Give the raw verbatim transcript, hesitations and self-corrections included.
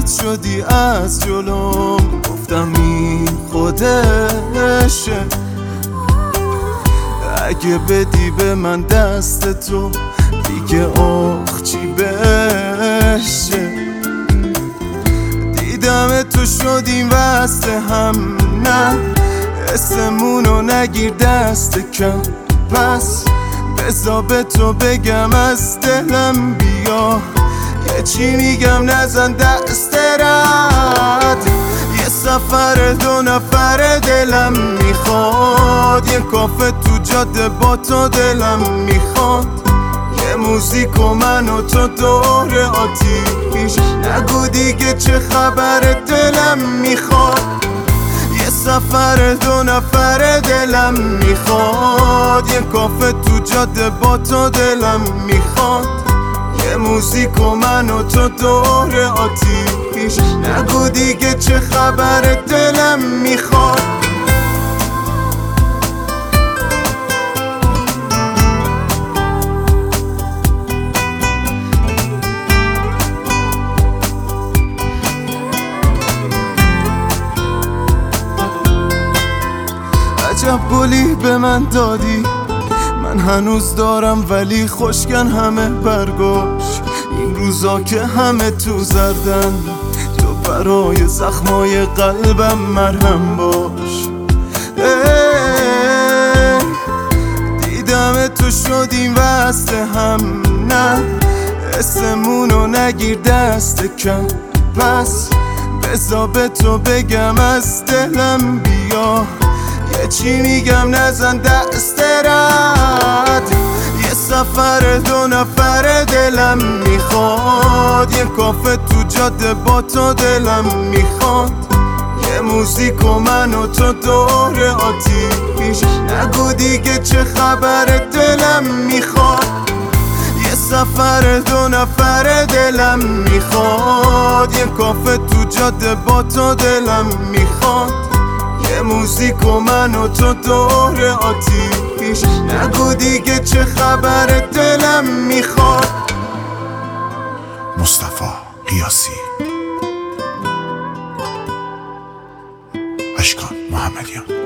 شدی از جلوم، گفتم این خودشه. اگه بدی به من دست تو دیگه آخ چی بشه. دیدم تو شدیم وصل هم، نه اسمونو نگیر دست کم. پس بذار به تو بگم از دلم بیا، یه چی میگم نزن دست رد. یه سفر دو نفر دلم میخواد، یه کافه تو جاده با تو دلم میخواد. یه موزیک و من و تو دور آتیش، نگو دیگه چه خبر دلم میخواد. یه سفر دو نفر دلم میخواد، یه کافه تو جاده با تو دلم میخواد. یه موزیک و من و تو دور آتیش، نگو دیگه چه خبر دلم میخواد. عجب گلی به من دادی، من هنوز دارم ولی خشکن همه برگاش. این روزا که همه تو زردن، تو برای زخمای قلبم مرهم باش. دیدم تو شدیم وصل هم، نه اسمونو نگیر دست کم. پس بذار به تو بگم از دلم بیا، یه چی میگم نزن دست رد. یه سفر دو نفر دلم میخواد، یه کافه تو جاده با تو دلم میخواد. یه موزیک و من و تو دور آتیش، نگو دیگه چه خبر دلم میخواد. یه سفر دو نفر دلم میخواد، یه کافه تو جاده با تو دلم میخواد. یه موزیک و من و تو دور آتیش، نگو دیگه چه خبر دلم میخواد. مصطفی قیاسی، اشکان محمدیان.